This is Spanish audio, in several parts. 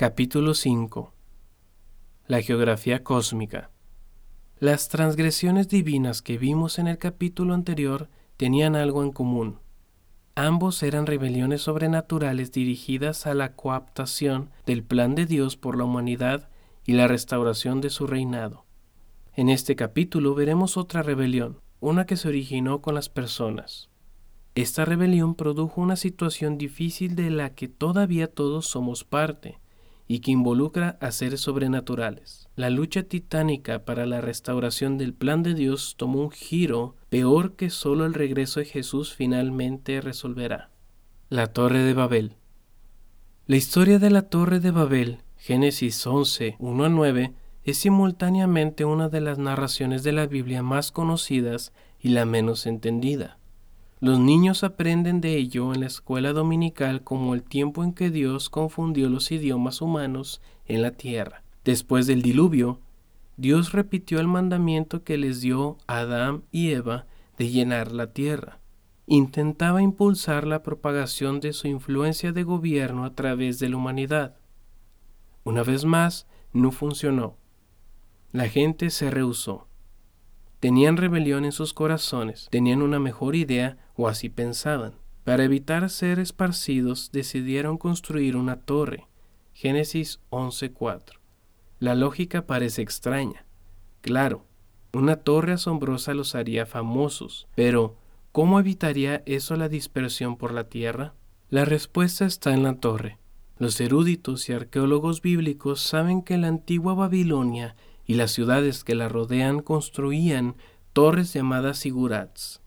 Capítulo 5. La geografía cósmica. Las transgresiones divinas que vimos en el capítulo anterior tenían algo en común. Ambos eran rebeliones sobrenaturales dirigidas a la coaptación del plan de Dios por la humanidad y la restauración de su reinado. En este capítulo veremos otra rebelión, una que se originó con las personas. Esta rebelión produjo una situación difícil de la que todavía todos somos parte, y que involucra a seres sobrenaturales. La lucha titánica para la restauración del plan de Dios tomó un giro peor que solo el regreso de Jesús finalmente resolverá. La Torre de Babel. La historia de la Torre de Babel, Génesis 11, 1-9, es simultáneamente una de las narraciones de la Biblia más conocidas y la menos entendida. Los niños aprenden de ello en la escuela dominical como el tiempo en que Dios confundió los idiomas humanos en la tierra. Después del diluvio, Dios repitió el mandamiento que les dio a Adán y Eva de llenar la tierra. Intentaba impulsar la propagación de su influencia de gobierno a través de la humanidad. Una vez más, no funcionó. La gente se rehusó. Tenían rebelión en sus corazones, tenían una mejor idea o así pensaban. Para evitar ser esparcidos, decidieron construir una torre. Génesis 11:4. La lógica parece extraña. Claro, una torre asombrosa los haría famosos, pero ¿cómo evitaría eso la dispersión por la tierra? La respuesta está en la torre. Los eruditos y arqueólogos bíblicos saben que la antigua Babilonia y las ciudades que la rodean construían torres llamadas zigurats.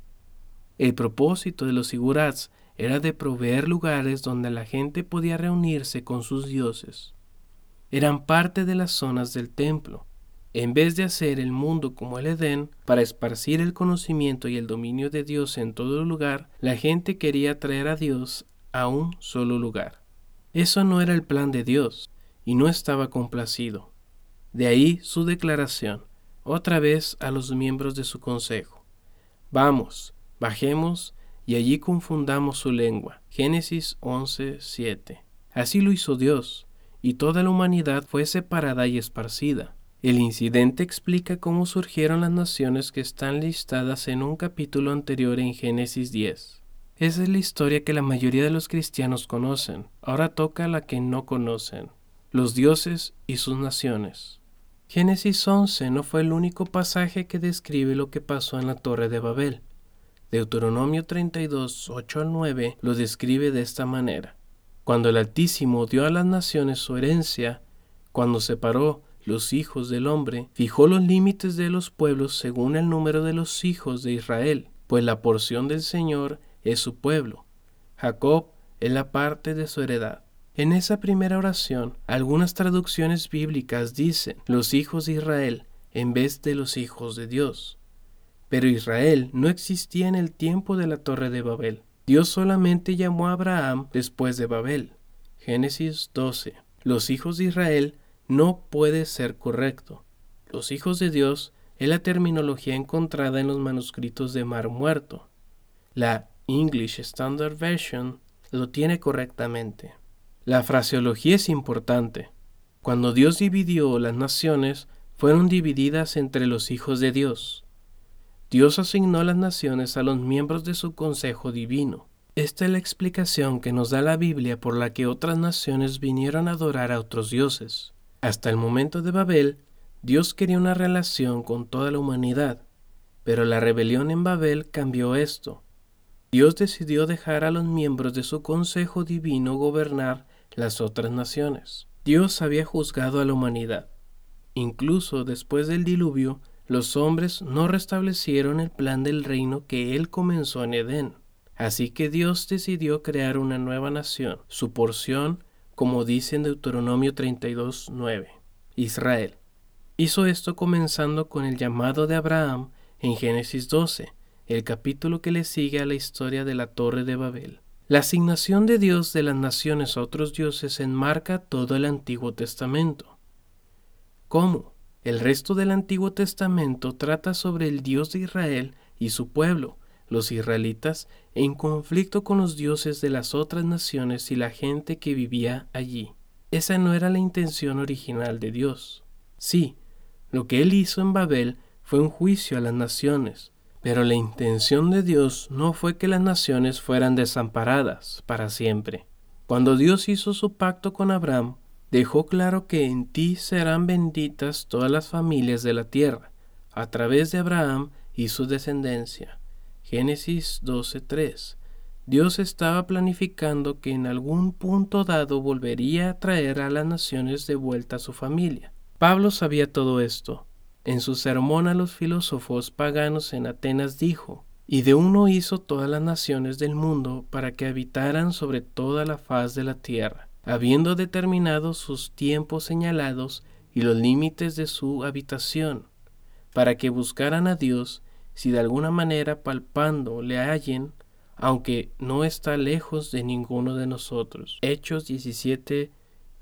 El propósito de los zigurats era de proveer lugares donde la gente podía reunirse con sus dioses. Eran parte de las zonas del templo. En vez de hacer el mundo como el Edén, para esparcir el conocimiento y el dominio de Dios en todo lugar, la gente quería traer a Dios a un solo lugar. Eso no era el plan de Dios, y no estaba complacido. De ahí su declaración, otra vez a los miembros de su consejo. Vamos, bajemos y allí confundamos su lengua. Génesis 11:7. Así lo hizo Dios, y toda la humanidad fue separada y esparcida. El incidente explica cómo surgieron las naciones que están listadas en un capítulo anterior en Génesis 10. Esa es la historia que la mayoría de los cristianos conocen. Ahora toca la que no conocen: los dioses y sus naciones. Génesis 11 no fue el único pasaje que describe lo que pasó en la Torre de Babel. Deuteronomio 32, 8-9 lo describe de esta manera: cuando el Altísimo dio a las naciones su herencia, cuando separó los hijos del hombre, fijó los límites de los pueblos según el número de los hijos de Israel, pues la porción del Señor es su pueblo. Jacob es la parte de su heredad. En esa primera oración, algunas traducciones bíblicas dicen los hijos de Israel en vez de los hijos de Dios. Pero Israel no existía en el tiempo de la Torre de Babel. Dios solamente llamó a Abraham después de Babel. Génesis 12. Los hijos de Israel no puede ser correcto. Los hijos de Dios es la terminología encontrada en los manuscritos de Mar Muerto. La English Standard Version lo tiene correctamente. La fraseología es importante. Cuando Dios dividió las naciones, fueron divididas entre los hijos de Dios. Dios asignó las naciones a los miembros de su consejo divino. Esta es la explicación que nos da la Biblia por la que otras naciones vinieron a adorar a otros dioses. Hasta el momento de Babel, Dios quería una relación con toda la humanidad, pero la rebelión en Babel cambió esto. Dios decidió dejar a los miembros de su consejo divino gobernar las otras naciones. Dios había juzgado a la humanidad. Incluso después del diluvio, los hombres no restablecieron el plan del reino que Él comenzó en Edén. Así que Dios decidió crear una nueva nación, su porción, como dice en Deuteronomio 32:9, Israel. Hizo esto comenzando con el llamado de Abraham en Génesis 12, el capítulo que le sigue a la historia de la Torre de Babel. La asignación de Dios de las naciones a otros dioses enmarca todo el Antiguo Testamento. ¿Cómo? El resto del Antiguo Testamento trata sobre el Dios de Israel y su pueblo, los israelitas, en conflicto con los dioses de las otras naciones y la gente que vivía allí. esa no era la intención original de Dios. Sí, lo que Él hizo en Babel fue un juicio a las naciones, pero la intención de Dios no fue que las naciones fueran desamparadas para siempre. Cuando Dios hizo su pacto con Abraham, dejó claro que en ti serán benditas todas las familias de la tierra, a través de Abraham y su descendencia. Génesis 12:3. Dios estaba planificando que en algún punto dado volvería a traer a las naciones de vuelta a su familia. Pablo sabía todo esto. En su sermón a los filósofos paganos en Atenas dijo: «Y de uno hizo todas las naciones del mundo para que habitaran sobre toda la faz de la tierra, habiendo determinado sus tiempos señalados y los límites de su habitación, para que buscaran a Dios, si de alguna manera palpando le hallen, aunque no está lejos de ninguno de nosotros». Hechos 17,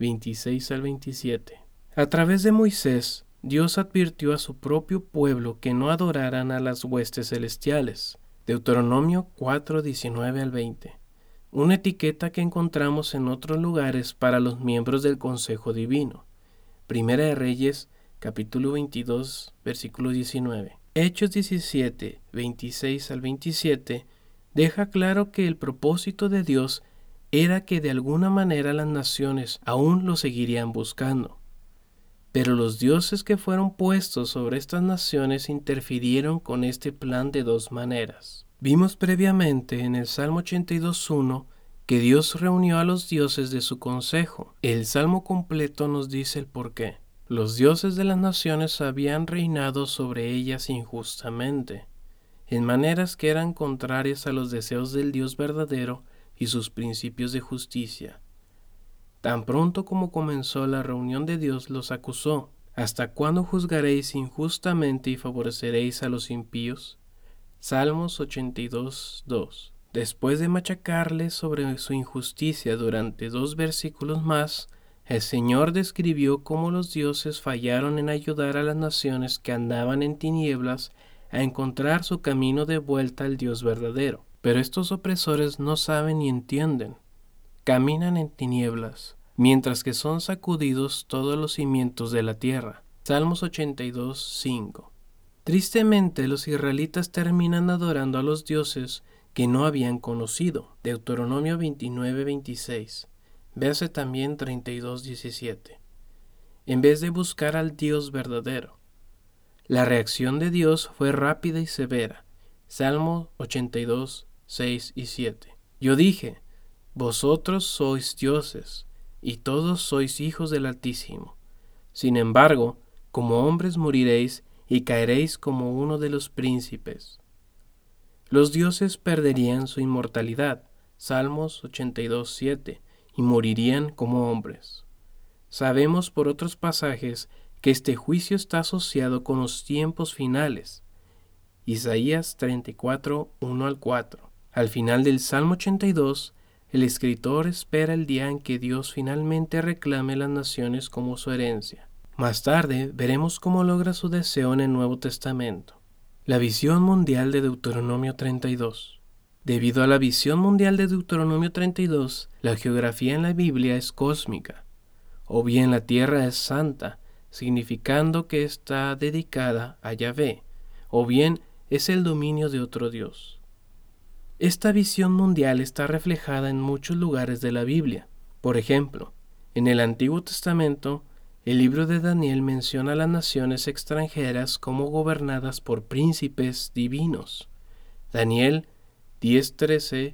26 al 27. A través de Moisés, Dios advirtió a su propio pueblo que no adoraran a las huestes celestiales. Deuteronomio 4, 19 al 20. Una etiqueta que encontramos en otros lugares para los miembros del Consejo Divino. Primera de Reyes, capítulo 22, versículo 19. Hechos 17, 26 al 27 deja claro que el propósito de Dios era que de alguna manera las naciones aún lo seguirían buscando. Pero los dioses que fueron puestos sobre estas naciones interfirieron con este plan de dos maneras. Vimos previamente en el Salmo 82:1 que Dios reunió a los dioses de su consejo. El Salmo completo nos dice el porqué. Los dioses de las naciones habían reinado sobre ellas injustamente, en maneras que eran contrarias a los deseos del Dios verdadero y sus principios de justicia. Tan pronto como comenzó la reunión de Dios, los acusó. ¿Hasta cuándo juzgaréis injustamente y favoreceréis a los impíos? Salmos 82:2. Después de machacarles sobre su injusticia durante 2 versículos más, el Señor describió cómo los dioses fallaron en ayudar a las naciones que andaban en tinieblas a encontrar su camino de vuelta al Dios verdadero. Pero estos opresores no saben ni entienden. Caminan en tinieblas, mientras que son sacudidos todos los cimientos de la tierra. Salmos 82:5. Tristemente, los israelitas terminan adorando a los dioses que no habían conocido. Deuteronomio 29:26. Véase también 32:17. En vez de buscar al Dios verdadero. La reacción de Dios fue rápida y severa. Salmo 82:6 y 7. Yo dije: vosotros sois dioses, y todos sois hijos del Altísimo. Sin embargo, como hombres moriréis y caeréis como uno de los príncipes. Los dioses perderían su inmortalidad, Salmos 82:7, y morirían como hombres. Sabemos por otros pasajes que este juicio está asociado con los tiempos finales, Isaías 34, 1 al 4. Al final del Salmo 82, el escritor espera el día en que Dios finalmente reclame las naciones como su herencia. Más tarde veremos cómo logra su deseo en el Nuevo Testamento. La visión mundial de Deuteronomio 32. Debido a la visión mundial de Deuteronomio 32, la geografía en la Biblia es cósmica. O bien la tierra es santa, significando que está dedicada a Yahvé, o bien es el dominio de otro Dios. Esta visión mundial está reflejada en muchos lugares de la Biblia. Por ejemplo, en el Antiguo Testamento, el libro de Daniel menciona a las naciones extranjeras como gobernadas por príncipes divinos. Daniel 10:13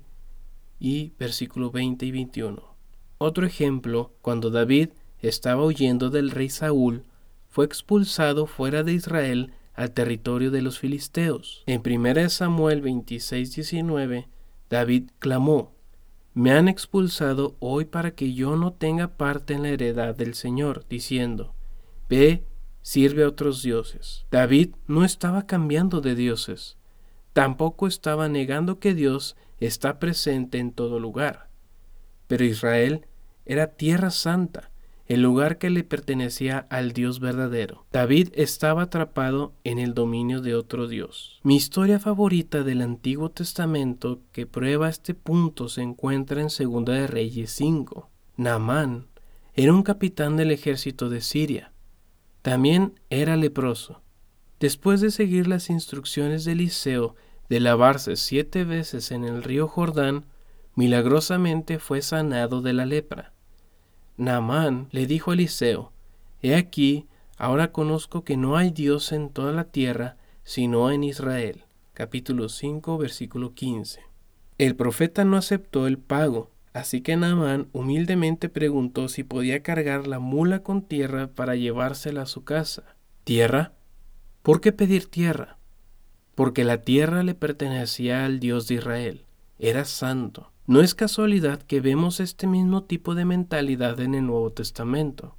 y versículo 20 y 21. Otro ejemplo, cuando David estaba huyendo del rey Saúl, fue expulsado fuera de Israel al territorio de los filisteos. En 1 Samuel 26:19, David clamó: «Me han expulsado hoy para que yo no tenga parte en la heredad del Señor», diciendo: «Ve, sirve a otros dioses». David no estaba cambiando de dioses, tampoco estaba negando que Dios está presente en todo lugar. Pero Israel era tierra santa, el lugar que le pertenecía al Dios verdadero. David estaba atrapado en el dominio de otro Dios. Mi historia favorita del Antiguo Testamento que prueba este punto se encuentra en 2 de Reyes 5. Naamán, era un capitán del ejército de Siria. También era leproso. Después de seguir las instrucciones de Eliseo de lavarse 7 veces en el río Jordán, milagrosamente fue sanado de la lepra. Naamán le dijo a Eliseo: «He aquí, ahora conozco que no hay Dios en toda la tierra, sino en Israel». Capítulo 5, versículo 15. El profeta no aceptó el pago, así que Naamán humildemente preguntó si podía cargar la mula con tierra para llevársela a su casa. ¿Tierra? ¿Por qué pedir tierra? Porque la tierra le pertenecía al Dios de Israel. Era santo. No es casualidad que vemos este mismo tipo de mentalidad en el Nuevo Testamento.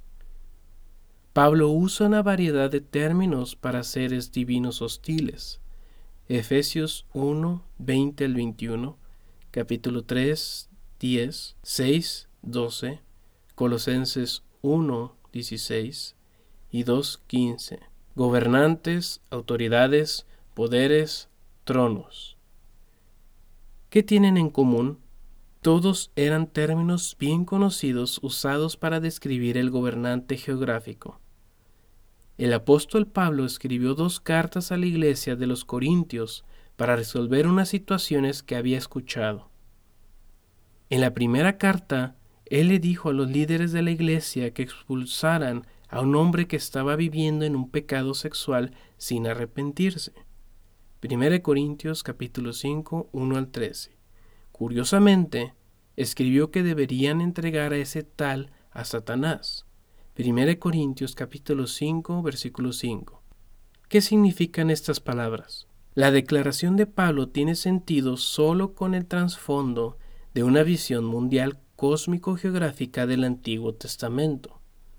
Pablo usa una variedad de términos para seres divinos hostiles. Efesios 1, 20 al 21, capítulo 3, 10, 6, 12, Colosenses 1, 16 y 2, 15. Gobernantes, autoridades, poderes, tronos. ¿Qué tienen en común? Todos eran términos bien conocidos usados para describir el gobernante geográfico. El apóstol Pablo escribió 2 cartas a la iglesia de los Corintios para resolver unas situaciones que había escuchado. En la primera carta, él le dijo a los líderes de la iglesia que expulsaran a un hombre que estaba viviendo en un pecado sexual sin arrepentirse. 1 Corintios capítulo 5, 1 al 13. Curiosamente, escribió que deberían entregar a ese tal a Satanás. 1 Corintios capítulo 5, versículo 5. ¿Qué significan estas palabras? La declaración de Pablo tiene sentido solo con el trasfondo de una visión mundial cósmico-geográfica del Antiguo Testamento.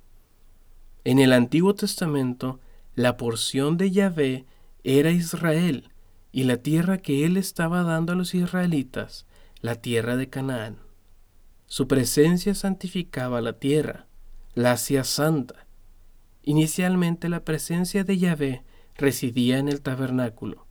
En el Antiguo Testamento, la porción de Yahvé era Israel y la tierra que él estaba dando a los israelitas, la tierra de Canaán. Su presencia santificaba la tierra, la hacía santa. Inicialmente la presencia de Yahvé residía en el tabernáculo.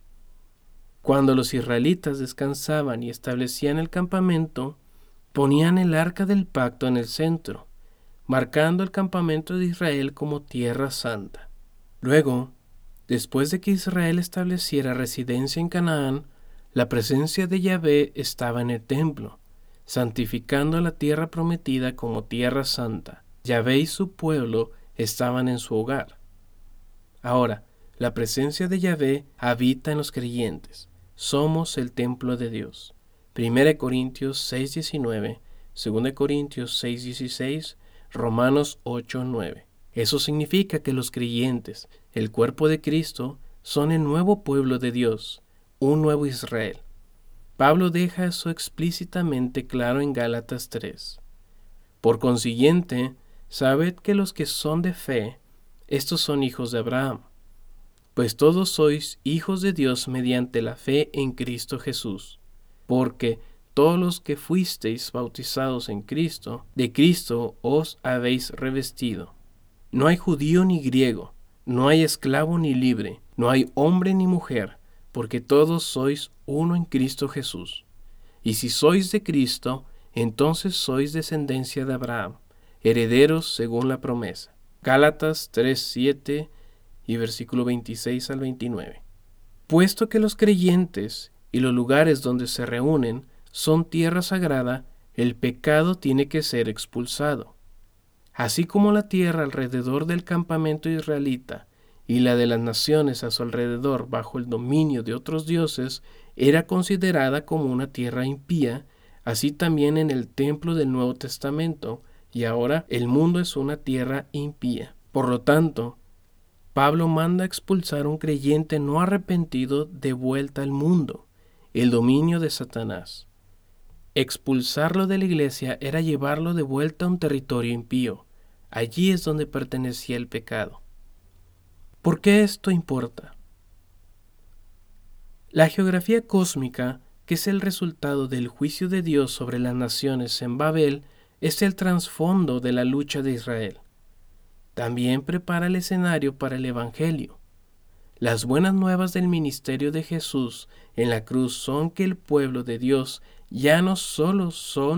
Cuando los israelitas descansaban y establecían el campamento, ponían el arca del pacto en el centro, marcando el campamento de Israel como tierra santa. Luego, después de que Israel estableciera residencia en Canaán, la presencia de Yahvé estaba en el templo, santificando la tierra prometida como tierra santa. Yahvé y su pueblo estaban en su hogar. Ahora, la presencia de Yahvé habita en los creyentes. Somos el templo de Dios. 1 Corintios 6:19, 2 Corintios 6:16, Romanos 8:9. Eso significa que los creyentes, el cuerpo de Cristo, son el nuevo pueblo de Dios, un nuevo Israel. Pablo deja eso explícitamente claro en Gálatas 3. Por consiguiente, sabed que los que son de fe, estos son hijos de Abraham, pues todos sois hijos de Dios mediante la fe en Cristo Jesús, porque todos los que fuisteis bautizados en Cristo, de Cristo os habéis revestido. No hay judío ni griego, no hay esclavo ni libre, no hay hombre ni mujer, porque todos sois uno en Cristo Jesús. Y si sois de Cristo, entonces sois descendencia de Abraham, herederos según la promesa. Gálatas 3:7 y versículo 26 al 29. Puesto que los creyentes y los lugares donde se reúnen son tierra sagrada, el pecado tiene que ser expulsado. Así como la tierra alrededor del campamento israelita y la de las naciones a su alrededor bajo el dominio de otros dioses era considerada como una tierra impía, así también en el templo del Nuevo Testamento, y ahora el mundo es una tierra impía. Por lo tanto, Pablo manda expulsar a un creyente no arrepentido de vuelta al mundo, el dominio de Satanás. Expulsarlo de la iglesia era llevarlo de vuelta a un territorio impío. Allí es donde pertenecía el pecado. ¿Por qué esto importa? La geografía cósmica, que es el resultado del juicio de Dios sobre las naciones en Babel, es el trasfondo de la lucha de Israel. También prepara el escenario para el Evangelio. Las buenas nuevas del ministerio de Jesús en la cruz son que el pueblo de Dios ya no solo son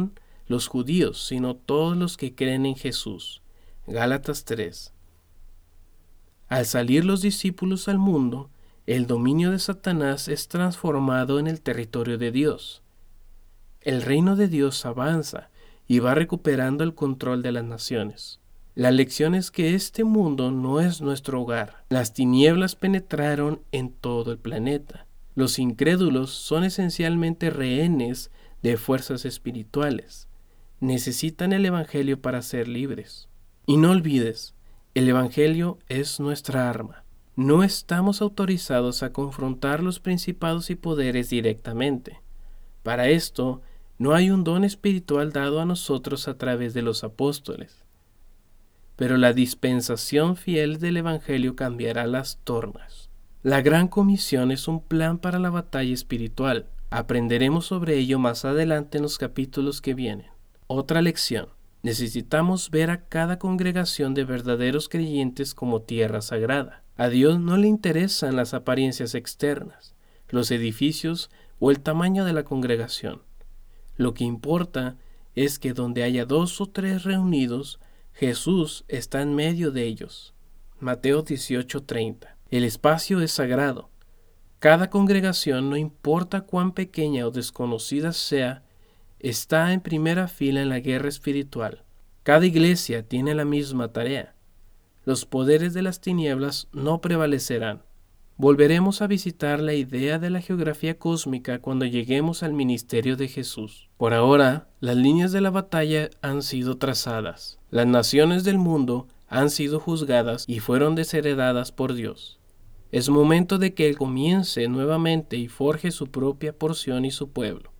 los judíos, sino todos los que creen en Jesús. Gálatas 3. Al salir los discípulos al mundo, el dominio de Satanás es transformado en el territorio de Dios. El reino de Dios avanza y va recuperando el control de las naciones. La lección es que este mundo no es nuestro hogar. Las tinieblas penetraron en todo el planeta. Los incrédulos son esencialmente rehenes de fuerzas espirituales. Necesitan el Evangelio para ser libres. Y no olvides, el Evangelio es nuestra arma. No estamos autorizados a confrontar los principados y poderes directamente. Para esto, no hay un don espiritual dado a nosotros a través de los apóstoles. Pero la dispensación fiel del Evangelio cambiará las tornas. La Gran Comisión es un plan para la batalla espiritual. Aprenderemos sobre ello más adelante en los capítulos que vienen. Otra lección. Necesitamos ver a cada congregación de verdaderos creyentes como tierra sagrada. A Dios no le interesan las apariencias externas, los edificios o el tamaño de la congregación. Lo que importa es que donde haya 2 o 3 reunidos, Jesús está en medio de ellos. Mateo 18:30. El espacio es sagrado. Cada congregación, no importa cuán pequeña o desconocida sea, está en primera fila en la guerra espiritual. Cada iglesia tiene la misma tarea. Los poderes de las tinieblas no prevalecerán. Volveremos a visitar la idea de la geografía cósmica cuando lleguemos al ministerio de Jesús. Por ahora, las líneas de la batalla han sido trazadas. Las naciones del mundo han sido juzgadas y fueron desheredadas por Dios. Es momento de que Él comience nuevamente y forje su propia porción y su pueblo.